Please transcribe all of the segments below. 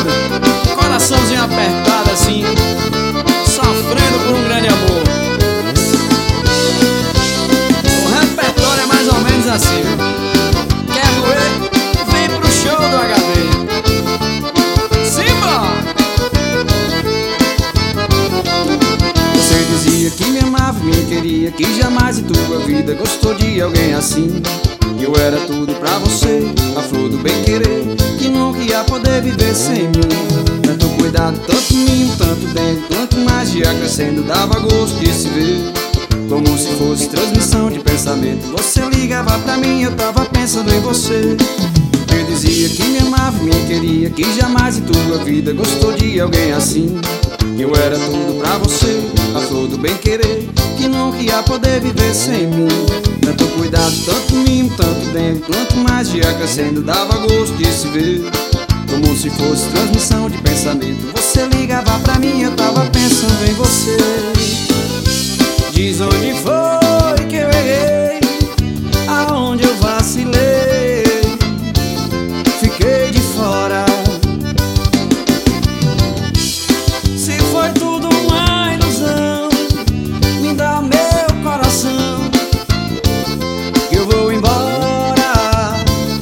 sabe? Coraçãozinho apertado assim, sofrendo por um grande amor. O repertório é mais ou menos assim, viu? Quer roer? Vem pro show do HB. Simbora! Você dizia que me amava e me queria, que jamais em tua vida gostou de alguém assim. Eu era tudo pra você, a flor do bem querer, que nunca ia poder viver sem mim. Tanto cuidado, tanto mimo, tanto dentro, quanto magia crescendo, dava gosto de se ver. Como se fosse transmissão de pensamento, você ligava pra mim, eu tava pensando em você. Eu dizia que me amava e me queria, que jamais em tua vida gostou de alguém assim. Eu era tudo pra você, a flor do bem querer, que nunca ia poder viver sem mim. Tanto cuidado, tanto mimo, tanto dentro, quanto magia crescendo, dava gosto de se ver. Como se fosse transmissão de pensamento, você ligava pra mim, eu tava pensando em você. Diz onde foi que eu errei, aonde eu vacilei, fiquei de fora. Se foi tudo uma ilusão, me dá meu coração, que eu vou embora.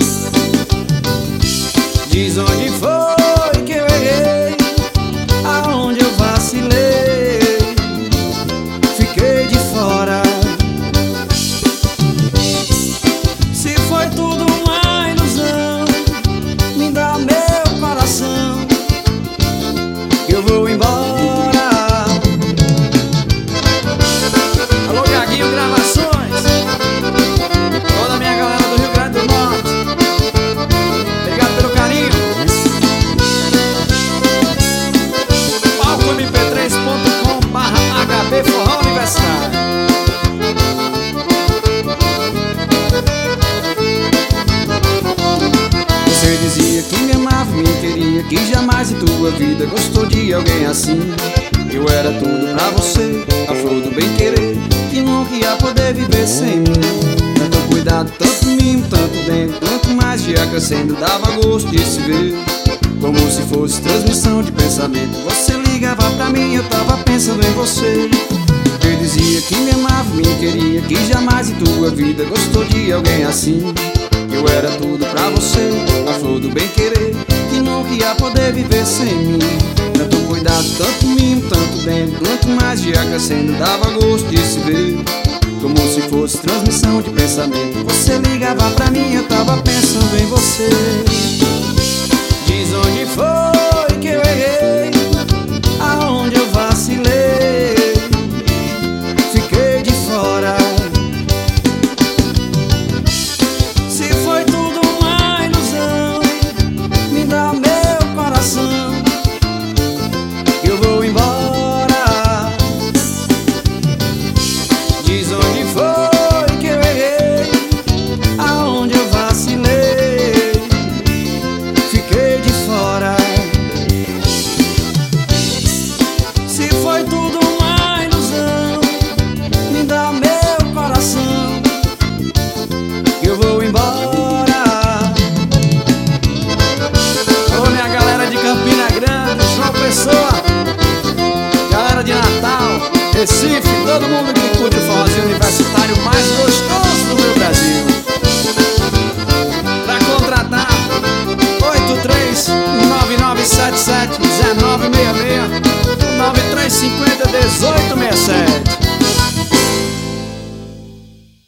Diz onde foi que eu errei, aonde eu vacilei, fiquei de fora. Se foi tudo uma ilusão, me dá meu coração, que eu vou embora. Alô, Gaguinho Gravações, toda a minha galera do Rio Grande do Norte, obrigado pelo carinho. palcomp3.com/HB Forró Universitário. Você dizia que me amava e me queria, que jamais em tua vida gostou de alguém assim. Eu era tudo pra você, a flor do bem querer, que nunca ia poder viver sem mim. Tanto cuidado, tanto mimo, tanto dentro, quanto magia crescendo, dava gosto de se ver. Como se fosse transmissão de pensamento, você ligava pra mim, eu tava pensando em você. Eu dizia que me amava e me queria, que jamais em tua vida gostou de alguém assim. Eu era tudo pra você, a flor do bem querer, que nunca ia poder viver sem mim. Tanto cuidado, tanto mimo, tanto dentro, quanto magia crescendo, dava gosto de se ver. Como se fosse transmissão de pensamento, você ligava pra mim, eu tava pensando em você. Diz onde foi que eu errei, aonde eu vacilei, fiquei de fora. Se foi tudo uma ilusão, me dá meu coração, que eu vou embora. Diz onde foi que eu errei, aonde eu vacilei, fiquei de fora. Se foi tudo uma ilusão, me dá meu coração, que eu vou embora. Alô, minha galera de Campina Grande, João Pessoa, galera de Natal, Recife, todo mundo que curte o forrozinho universitário mais gostoso do meu Brasil. Pra contratar, 83-9977-1966, 9350-1867.